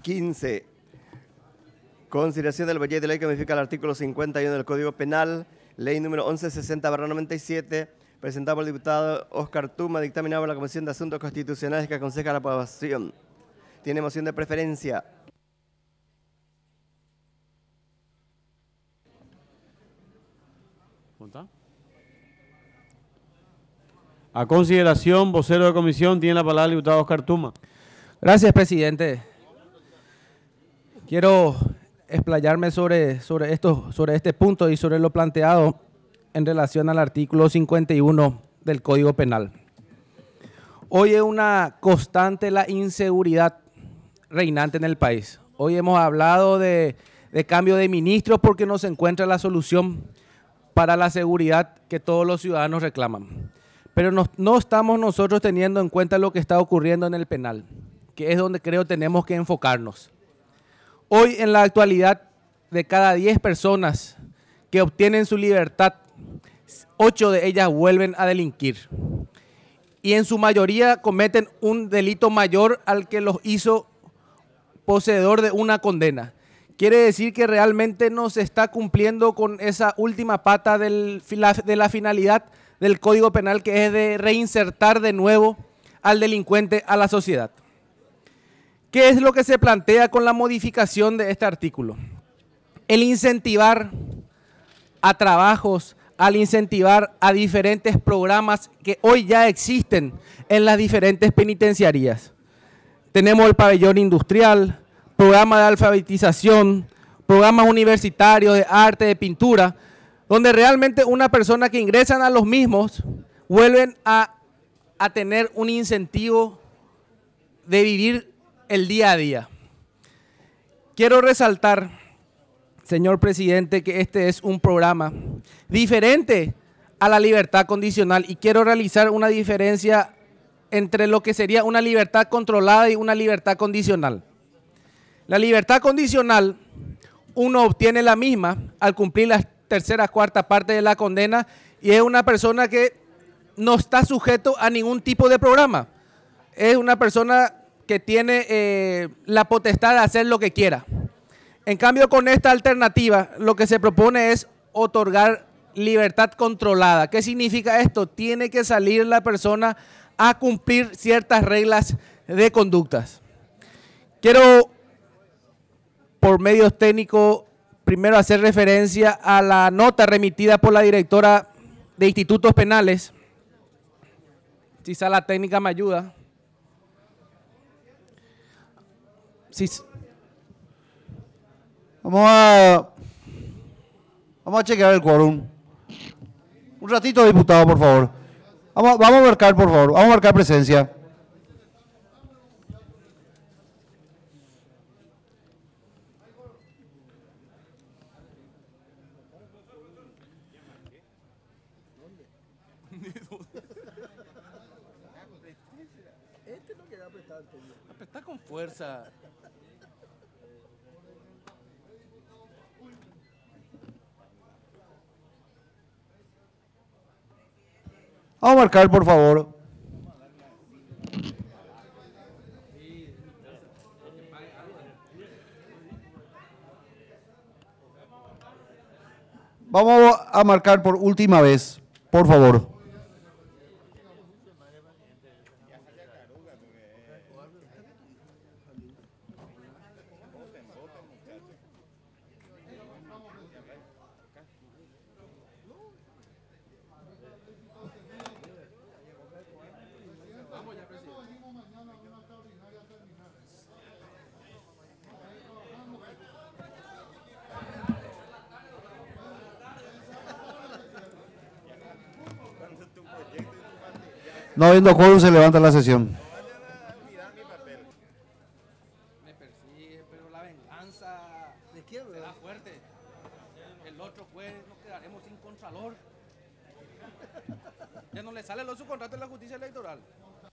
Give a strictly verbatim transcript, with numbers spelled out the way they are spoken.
quince. Consideración del proyecto de ley que modifica el artículo cincuenta y uno del Código Penal, ley número once sesenta barra noventa y siete, presentado por el diputado Oscar Tuma, dictaminado por la Comisión de Asuntos Constitucionales que aconseja la aprobación. ¿Tiene moción de preferencia? A consideración, vocero de comisión, tiene la palabra el diputado Oscar Tuma. Gracias, presidente. Quiero explayarme sobre, sobre, esto, sobre este punto y sobre lo planteado en relación al artículo cincuenta y uno del Código Penal. Hoy es una constante la inseguridad reinante en el país. Hoy hemos hablado de, de cambio de ministros porque no se encuentra la solución para la seguridad que todos los ciudadanos reclaman. Pero no, no estamos nosotros teniendo en cuenta lo que está ocurriendo en el penal, que es donde creo tenemos que enfocarnos. Hoy, en la actualidad, de cada diez personas que obtienen su libertad, ocho de ellas vuelven a delinquir. Y en su mayoría cometen un delito mayor al que los hizo poseedor de una condena. Quiere decir que realmente no se está cumpliendo con esa última pata del, de la finalidad del Código Penal, que es de reinsertar de nuevo al delincuente a la sociedad. ¿Qué es lo que se plantea con la modificación de este artículo? El incentivar a trabajos, al incentivar a diferentes programas que hoy ya existen en las diferentes penitenciarías. Tenemos el pabellón industrial, programa de alfabetización, programas universitarios de arte, de pintura, donde realmente una persona que ingresan a los mismos vuelven a, a tener un incentivo de vivir el día a día. Quiero resaltar, señor presidente, que este es un programa diferente a la libertad condicional y quiero realizar una diferencia entre lo que sería una libertad controlada y una libertad condicional. La libertad condicional, uno obtiene la misma al cumplir las tercera, cuarta parte de la condena y es una persona que no está sujeto a ningún tipo de programa. Es una persona que tiene eh, la potestad de hacer lo que quiera. En cambio, con esta alternativa, lo que se propone es otorgar libertad controlada. ¿Qué significa esto? Tiene que salir la persona a cumplir ciertas reglas de conductas. Quiero, por medios técnicos, primero hacer referencia a la nota remitida por la directora de Institutos Penales. Si sala técnica me ayuda. Si, Vamos a, vamos a chequear el quórum. Un ratito, diputado, por favor. Vamos, vamos a marcar, por favor. Vamos a marcar presencia. Este no queda apretar, apretar con fuerza. Vamos a marcar, por favor. Vamos a marcar por última vez, por favor. No habiendo quórum, se levanta la sesión. Me persigue, pero la venganza ¿de quién será fuerte? El otro juez nos quedaremos sin contralor. Ya no le sale lo su contrato en la justicia electoral.